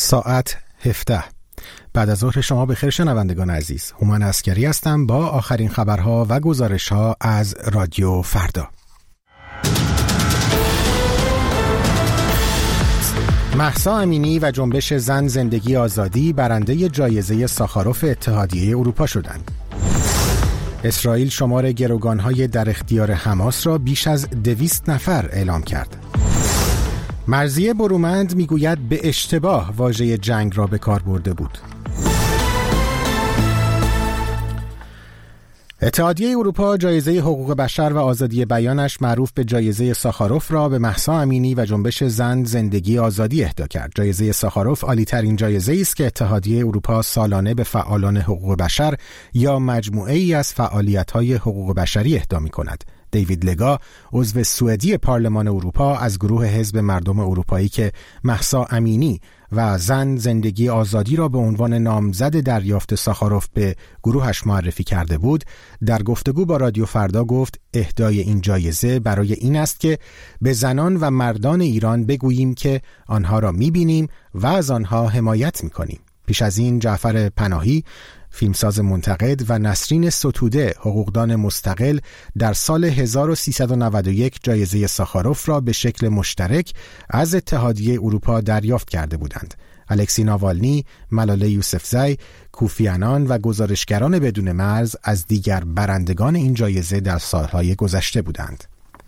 ساعت 17 بعد از ظهر شما بخیر شنوندگان عزیز. هومن عسکری هستم با آخرین خبرها و گزارش‌ها از رادیو فردا. مهسا امینی و جنبش زن زندگی آزادی برنده جایزه ساخاروف اتحادیه اروپا شدند. اسرائیل شمار گروگان‌های در اختیار حماس را بیش از 200 نفر اعلام کرد. مرضیه برومند میگوید به اشتباه واژه جنگ را به کار برده بود. اتحادیه اروپا جایزه حقوق بشر و آزادی بیانش معروف به جایزه ساخاروف را به مهسا امینی و جنبش زن زندگی آزادی اهدا کرد. جایزه ساخاروف عالی‌ترین جایزه است که اتحادیه اروپا سالانه به فعالان حقوق بشر یا مجموعه‌ای از فعالیت‌های حقوق بشری اهدا می‌کند. دیوید لگا، عضو سوئدی پارلمان اروپا از گروه حزب مردم اروپایی که مهسا امینی و زن زندگی آزادی را به عنوان نامزد دریافت ساخاروف به گروهش معرفی کرده بود، در گفتگو با رادیو فردا گفت اهدای این جایزه برای این است که به زنان و مردان ایران بگوییم که آنها را می‌بینیم و از آنها حمایت می‌کنیم. پیش از این جعفر پناهی، فیلمساز منتقد، و نسرین ستوده، حقوقدان مستقل، در سال 1391 جایزه ساخاروف را به شکل مشترک از اتحادیه اروپا دریافت کرده بودند. الکسی ناوالنی، ملاله یوسفزی، کوفی عنان و گزارشگران بدون مرز از دیگر برندگان این جایزه در سالهای گذشته بودند.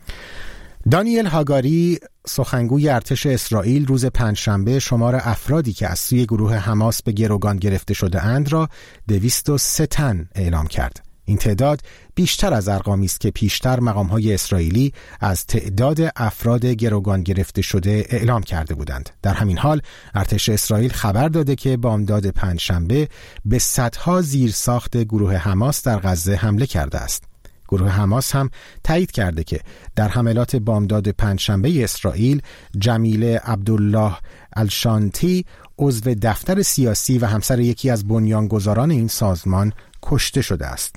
دانیل هاگاری، سخنگوی ارتش اسرائیل، روز پنجشنبه شمار افرادی که از سوی گروه حماس به گروگان گرفته شده اند را 203 تن اعلام کرد. این تعداد بیشتر از ارقامی است که پیشتر مقام‌های اسرائیلی از تعداد افراد گروگان گرفته شده اعلام کرده بودند. در همین حال ارتش اسرائیل خبر داده که بامداد پنجشنبه به صدها زیرساخت گروه حماس در غزه حمله کرده است. گروه حماس هم تایید کرده که در حملات بامداد پنجشنبه اسرائیل جمیله عبدالله الشانتی، عضو دفتر سیاسی و همسر یکی از بنیانگذاران این سازمان، کشته شده است.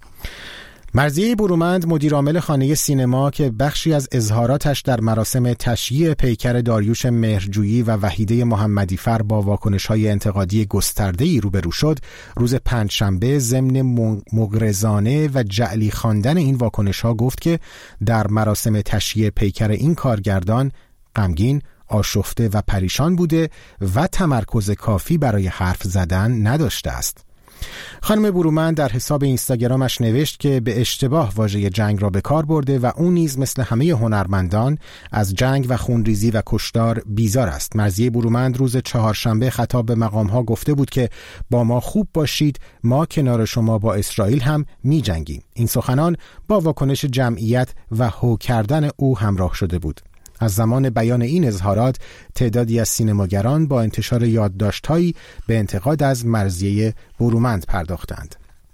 مرضیه برومند، مدیرعامل خانه سینما که بخشی از اظهاراتش در مراسم تشییع پیکر داریوش مهرجویی و وحیده محمدیفر با واکنش‌های انتقادی گسترده‌ای روبرو شد، روز پنجشنبه ضمن مغرضانه و جعلی خواندن این واکنش‌ها گفت که در مراسم تشییع پیکر این کارگردان غمگین، آشفته و پریشان بوده و تمرکز کافی برای حرف زدن نداشته است. خانم برومند در حساب اینستاگرامش نوشت که به اشتباه واژه جنگ را به کار برده و اون نیز مثل همه هنرمندان از جنگ و خونریزی و کشتار بیزار است. مرضیه برومند روز چهارشنبه خطاب به مقام‌ها گفته بود که با ما خوب باشید، ما کنار شما با اسرائیل هم می جنگیم. این سخنان با واکنش جمعیت و هو کردن او همراه شده بود. از زمان بیان این اظهارات تعدادی از سینماگران با انتشار یادداشت‌هایی به انتقاد از مرضیه برومند پرداختند.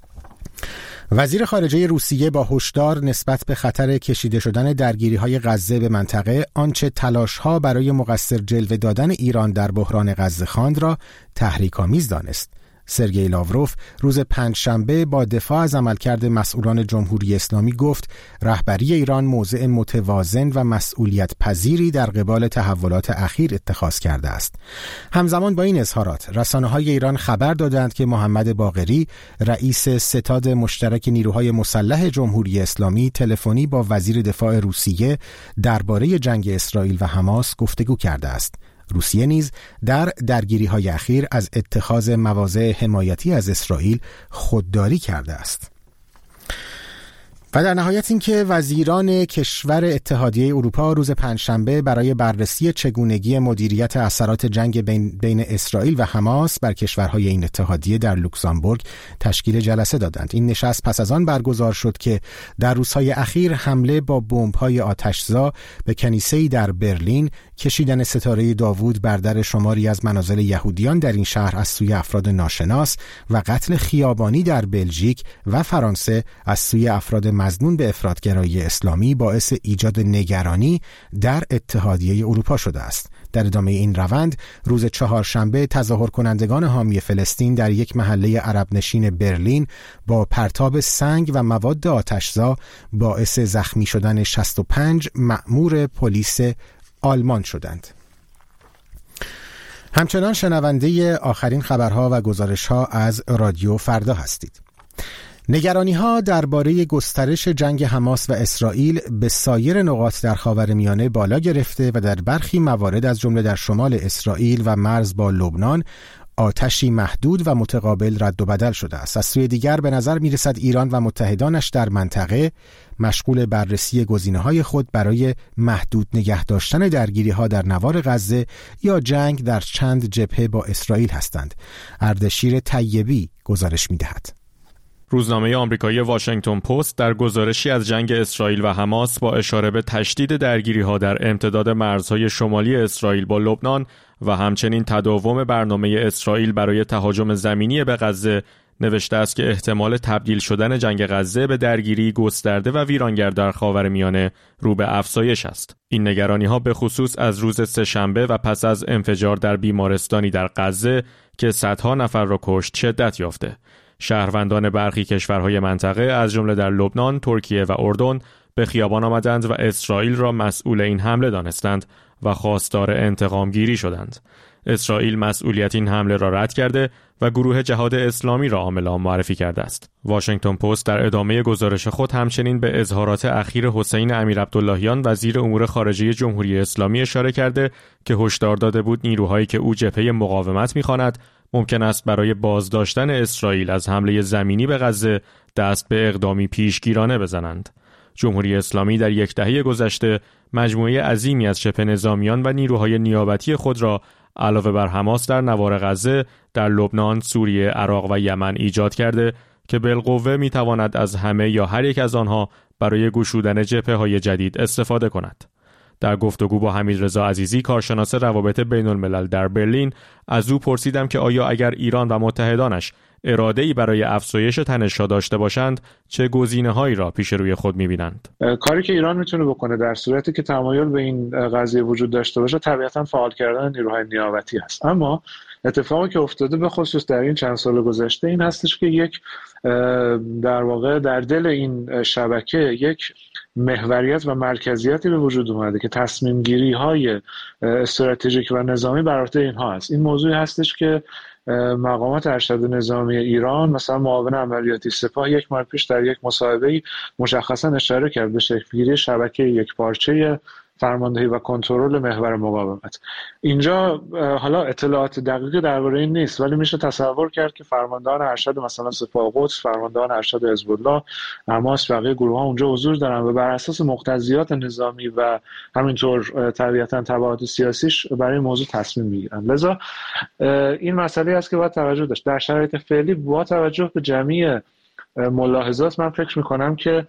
وزیر خارجه روسیه با هشدار نسبت به خطر کشیده شدن درگیری‌های غزه به منطقه، آنچه تلاش‌ها برای مقصر جلوه دادن ایران در بحران غزه خواند را تحریک‌آمیز دانست. سرگئی لاوروف روز پنجشنبه با دفاع از عملکرد مسئولان جمهوری اسلامی گفت رهبری ایران موضع متوازن و مسئولیت پذیری در قبال تحولات اخیر اتخاذ کرده است. همزمان با این اظهارات رسانه‌های ایران خبر دادند که محمد باقری، رئیس ستاد مشترک نیروهای مسلح جمهوری اسلامی، تلفنی با وزیر دفاع روسیه درباره جنگ اسرائیل و حماس گفتگو کرده است. روسیه نیز در درگیری‌های اخیر از اتخاذ مواضع حمایتی از اسرائیل خودداری کرده است. و در نهایت اینکه وزیران کشور اتحادیه اروپا روز پنجشنبه برای بررسی چگونگی مدیریت اثرات جنگ بین اسرائیل و حماس بر کشورهای این اتحادیه در لوکزامبورگ تشکیل جلسه دادند. این نشست پس از آن برگزار شد که در روزهای اخیر حمله با بمب‌های آتشزا به کنیسه‌ای در برلین، کشیدن ستاره داوود بر در شماری از منازل یهودیان در این شهر از سوی افراد ناشناس و قتل خیابانی در بلژیک و فرانسه از سوی افراد مظنون به افراطگرایی اسلامی باعث ایجاد نگرانی در اتحادیه اروپا شده است. در ادامه این روند روز چهارشنبه تظاهر کنندگان حامی فلسطین در یک محله عرب نشین برلین با پرتاب سنگ و مواد آتشزا باعث زخمی شدن 65 مأمور پلیس آلمان شدند. همچنان شنونده آخرین خبرها و گزارش‌ها از رادیو فردا هستید. نگرانی‌ها درباره گسترش جنگ حماس و اسرائیل به سایر نقاط در خاورمیانه بالا گرفته و در برخی موارد از جمله در شمال اسرائیل و مرز با لبنان آتشی محدود و متقابل رد و بدل شده است. از سوی دیگر به نظر می‌رسد ایران و متحدانش در منطقه مشغول بررسی گزینه‌های خود برای محدود نگه داشتن درگیری‌ها در نوار غزه یا جنگ در چند جبهه با اسرائیل هستند. اردشیر طیبی گزارش می‌دهد. روزنامه آمریکایی واشنگتن پست در گزارشی از جنگ اسرائیل و حماس با اشاره به تشدید درگیری‌ها در امتداد مرزهای شمالی اسرائیل با لبنان و همچنین تداوم برنامه اسرائیل برای تهاجم زمینی به غزه نوشته است که احتمال تبدیل شدن جنگ غزه به درگیری گسترده و ویرانگر در خاورمیانه رو به افزایش است. این نگرانی‌ها به خصوص از روز سه‌شنبه و پس از انفجار در بیمارستانی در غزه که صدها نفر را کشت شدت یافته. شهروندان برخی کشورهای منطقه از جمله در لبنان، ترکیه و اردن به خیابان آمدند و اسرائیل را مسئول این حمله دانستند و خواستار انتقام گیری شدند. اسرائیل مسئولیت این حمله را رد کرده و گروه جهاد اسلامی را عامل آن معرفی کرده است. واشنگتن پست در ادامه گزارش خود همچنین به اظهارات اخیر حسین امیرعبداللهیان وزیر امور خارجه جمهوری اسلامی اشاره کرده که هشدار داده بود نیروهایی که او جبهه مقاومت می‌خواند ممکن است برای بازداشتن اسرائیل از حمله زمینی به غزه دست به اقدامی پیشگیرانه بزنند. جمهوری اسلامی در یک دهه گذشته مجموعه عظیمی از شبه نظامیان و نیروهای نیابتی خود را علاوه بر حماس در نوار غزه در لبنان، سوریه، عراق و یمن ایجاد کرده که بالقوه میتواند از همه یا هر یک از آنها برای گشودن جبهه‌های جدید استفاده کند. در گفتگو با حمیدرضا عزیزی کارشناس روابط بین الملل در برلین از او پرسیدم که آیا اگر ایران و متحدانش اراده‌ای برای افزایش تنش‌ها داشته باشند چه گزینه‌هایی را پیش روی خود می‌بینند؟ کاری که ایران میتونه بکنه در صورتی که تمایل به این قضیه وجود داشته باشه طبیعتاً فعال کردن نیروهای نیابتی هست. اما اتفاقی که افتاده به خصوص در این چند سال گذشته این هستش که یک در واقع در دل این شبکه یک محوریت و مرکزیتی به وجود اومده که تصمیم گیری های استراتژیک و نظامی بر عهده اینها هست. این موضوعی هستش که مقامات ارشد نظامی ایران مثلا معاون عملیاتی سپاه یک ماه پیش در یک مصاحبه‌ای مشخصا اشاره کرد به شکل‌گیری شبکه یکپارچه فرماندهی و کنترل محور مقاومت. اینجا حالا اطلاعات دقیقی درباره این نیست ولی میشه تصور کرد که فرماندهان ارشد مثلا سپاه قدس، فرماندهان ارشد حزب الله، حماس و بقیه گروه‌ها اونجا حضور دارن و بر اساس مقتضیات نظامی و همینطور طبیعتاً تبعات سیاسیش برای این موضوع تصمیم میگیرن. لذا این مسئله است که باید توجه داشت. در شرایط فعلی با توجه به جمعی ملاحظات من فکر می‌کنم که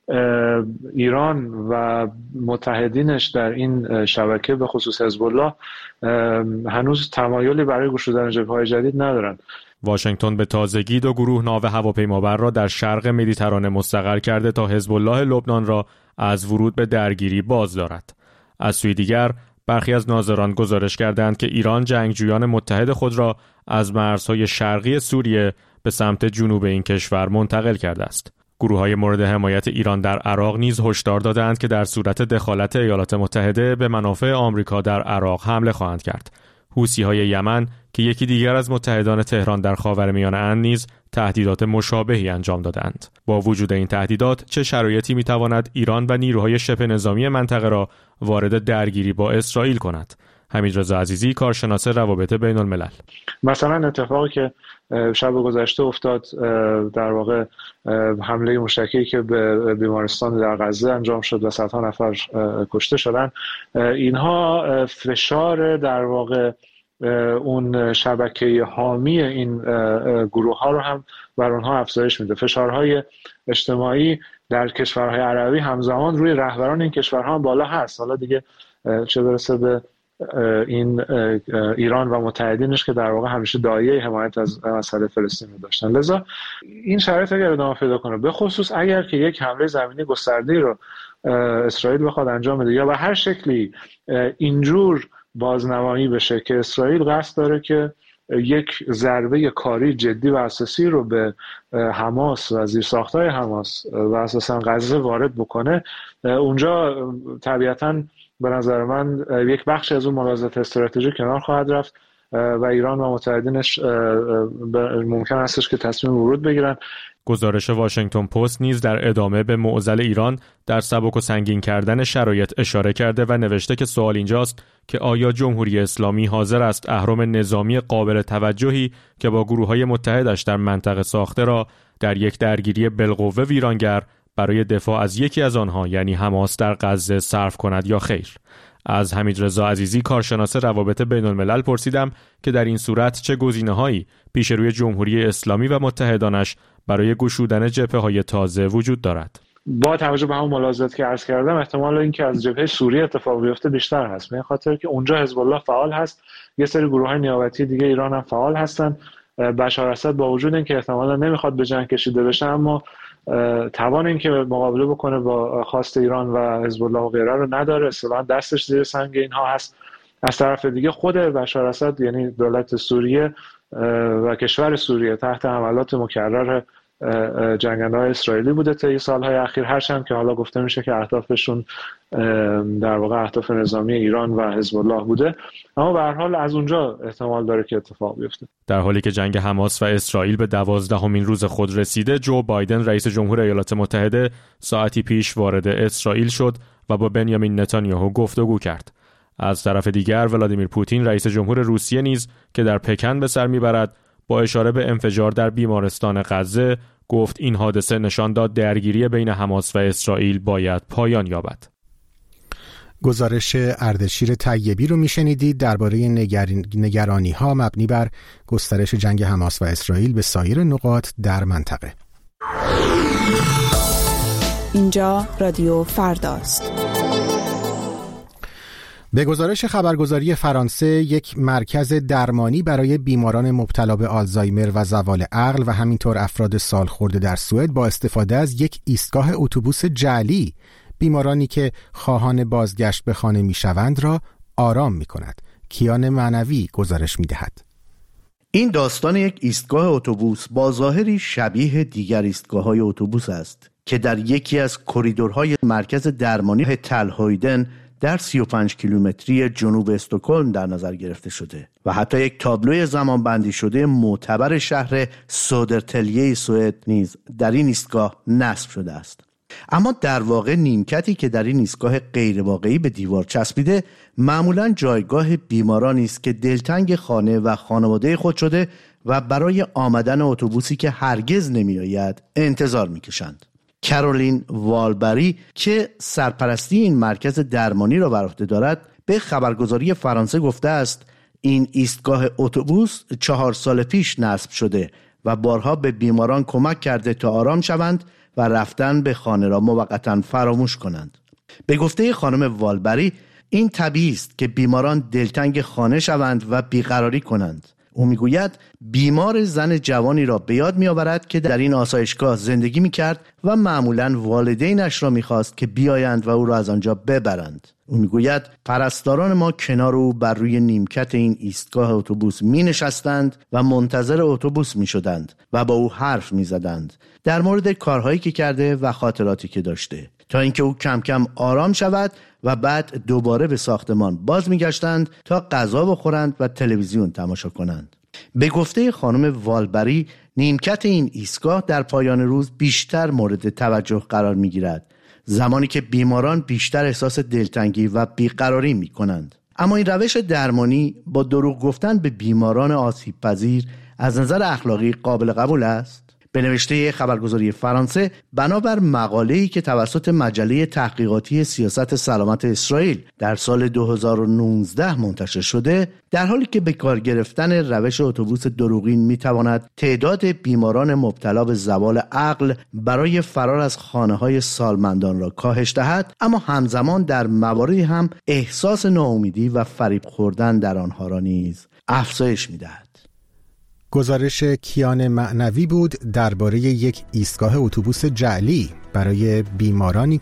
ایران و متحدینش در این شبکه به خصوص حزب الله هنوز تمایلی برای گشودن جبهه‌های جدید ندارند. واشنگتن به تازگی 2 گروه ناو هواپیمابر را در شرق مدیترانه مستقر کرده تا حزب الله لبنان را از ورود به درگیری باز دارد. از سوی دیگر برخی از ناظران گزارش کردند که ایران جنگجویان متحد خود را از مرزهای شرقی سوریه به سمت جنوب این کشور منتقل کرده است. گروه‌های مورد حمایت ایران در عراق نیز هشدار دادند که در صورت دخالت ایالات متحده به منافع آمریکا در عراق حمله خواهند کرد. حوثی‌های یمن که یکی دیگر از متحدان تهران در خاورمیانه اند نیز تهدیدات مشابهی انجام دادند. با وجود این تهدیدات چه شرایطی می‌تواند ایران و نیروهای شبه نظامی منطقه را وارد درگیری با اسرائیل کند؟ حمیدرضا عزیزی کارشناس روابط بین الملل: مثلا اتفاقی که شب گذشته افتاد در واقع حمله موشکی که به بیمارستان در غزه انجام شد و صدها نفر کشته شدن، اینها فشار در واقع اون شبکه حامی این گروه ها رو هم بر اونها افزایش میده. فشارهای اجتماعی در کشورهای عربی همزمان روی رهبران این کشورها هم بالا هست. حالا دیگه چه برسه به این ایران و متحدینش که در واقع همیشه داعیه حمایت از مسئله فلسطین رو داشتن. لذا این شرایط اگر ادامه پیدا کنه، به خصوص اگر که یک حمله زمینی گسترده‌ای رو اسرائیل بخواد انجام بده یا به هر شکلی اینجور بازنمایی بشه که اسرائیل قصد داره که یک ضربه کاری جدی و اساسی رو به حماس و زیرساخت‌های حماس و اساساً غزه وارد بکنه، اونجا طبیعتاً به نظر من یک بخش از اون ملاحظات استراتژیک کنار خواهد رفت و ایران و متحدینش ممکن هستش که تصمیم ورود بگیرن. گزارش واشنگتن پست نیز در ادامه به معضل ایران در سبک و سنگین کردن شرایط اشاره کرده و نوشته که سوال اینجاست که آیا جمهوری اسلامی حاضر است اهرم نظامی قابل توجهی که با گروه‌های متحدش در منطقه ساخته را در یک درگیری بالقوه ویرانگر برای دفاع از یکی از آنها یعنی حماس در غزه صرف کند یا خیر؟ از حمیدرضا عزیزی کارشناس روابط بین الملل پرسیدم که در این صورت چه گزینه‌هایی پیش روی جمهوری اسلامی و متحدانش برای گشودن جبهه‌های تازه وجود دارد. با توجه به همون ملاحظاتی که عرض کردم احتمال اینکه از جبهه سوریه اتفاق بیفته بیشتر هست، به خاطر که اونجا حزب الله فعال هست، یه سری گروه‌های نیابتی دیگه ایران هم فعال هستن. بشار اسد با وجود اینکه احتمالاً نمیخواد به جنگ کشیده بشه، اما توان اینکه مقابله بکنه با خواست ایران و حزب الله و غیره رو نداره، اصلا دستش زیر سنگ اینها هست. از طرف دیگه خود بشار اسد یعنی دولت سوریه و کشور سوریه تحت حملات مکرر جنگنده‌های اسرائیلی بوده طی سالهای اخیر، هرچند که حالا گفته میشه که اهدافشون در واقع اهداف نظامی ایران و حزب الله بوده، اما به هر حال از اونجا احتمال داره که اتفاق بیفته. در حالی که جنگ حماس و اسرائیل به 12مین روز خود رسیده، جو بایدن رئیس جمهور ایالات متحده ساعتی پیش وارد اسرائیل شد و با بنیامین نتانیاهو گفتگو کرد. از طرف دیگر ولادیمیر پوتین رئیس جمهور روسیه نیز که در پکن به سر میبرد با اشاره به انفجار در بیمارستان غزه گفت این حادثه نشان داد درگیری بین حماس و اسرائیل باید پایان یابد. گزارش اردشیر طیبی رو میشنیدید درباره نگرانی ها مبنی بر گسترش جنگ حماس و اسرائیل به سایر نقاط در منطقه. اینجا رادیو فرداست. به گزارش خبرگزاری فرانسه، یک مرکز درمانی برای بیماران مبتلا به آلزایمر و زوال عقل و همینطور افراد سالخورده در سوئد با استفاده از یک ایستگاه اتوبوس جعلی بیمارانی که خواهان بازگشت به خانه میشوند را آرام می‌کند. کیان معنوی گزارش می‌دهد. این داستان یک ایستگاه اتوبوس با ظاهری شبیه دیگر ایستگاه‌های اتوبوس است که در یکی از کریدورهای مرکز درمانی تلهویدن در 35 کیلومتری جنوب استکهلم در نظر گرفته شده و حتی یک تابلوی زمانبندی شده معتبر شهر سودرتلیه سوئد نیز در این ایستگاه نصب شده است. اما در واقع نیمکتی که در این ایستگاه غیر واقعی به دیوار چسبیده معمولاً جایگاه بیمارانی است که دلتنگ خانه و خانواده خود شده و برای آمدن اتوبوسی که هرگز نمی‌آید انتظار می‌کشند. کارولین والبری که سرپرستی این مرکز درمانی را بر عهده دارد به خبرگزاری فرانسه گفته است این ایستگاه اتوبوس 4 سال پیش نصب شده و بارها به بیماران کمک کرده تا آرام شوند و رفتن به خانه را موقتا فراموش کنند. به گفته خانم والبری این طبیعی است که بیماران دلتنگ خانه شوند و بیقراری کنند. او میگوید بیمار زن جوانی را به یاد میآورد که در این آسایشگاه زندگی میکرد و معمولاً والدینش را میخواست که بیایند و او را از آنجا ببرند. او میگوید پرستاران ما کنار او بر روی نیمکت این ایستگاه اتوبوس می نشستند و منتظر اتوبوس می شدند و با او حرف می زدند در مورد کارهایی که کرده و خاطراتی که داشته، تا اینکه او کم کم آرام شود و بعد دوباره به ساختمان باز می گشتند تا غذا بخورند و تلویزیون تماشا کنند. به گفته خانم والبری نیمکت این ایستگاه در پایان روز بیشتر مورد توجه قرار می گیرد، زمانی که بیماران بیشتر احساس دلتنگی و بیقراری می کنند. اما این روش درمانی با دروغ گفتن به بیماران آسیب پذیر از نظر اخلاقی قابل قبول است؟ به نوشته خبرگزاری فرانسه بنابر مقاله‌ای که توسط مجله تحقیقاتی سیاست سلامت اسرائیل در سال 2019 منتشر شده، در حالی که به کار گرفتن روش اتوبوس دروغین میتواند تعداد بیماران مبتلا به زوال عقل برای فرار از خانه‌های سالمندان را کاهش دهد، اما همزمان در مواردی هم احساس ناامیدی و فریب خوردن در آنها را نیز افزایش میدهد. گزارش کیان معنوی بود درباره یک ایستگاه اتوبوس جعلی برای بیماران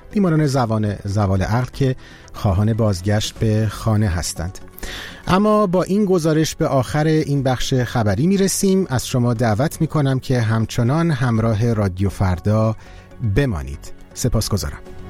زوال عقل که خواهان بازگشت به خانه هستند. اما با این گزارش به آخر این بخش خبری میرسیم. از شما دعوت میکنم که همچنان همراه رادیو فردا بمانید. سپاسگزارم.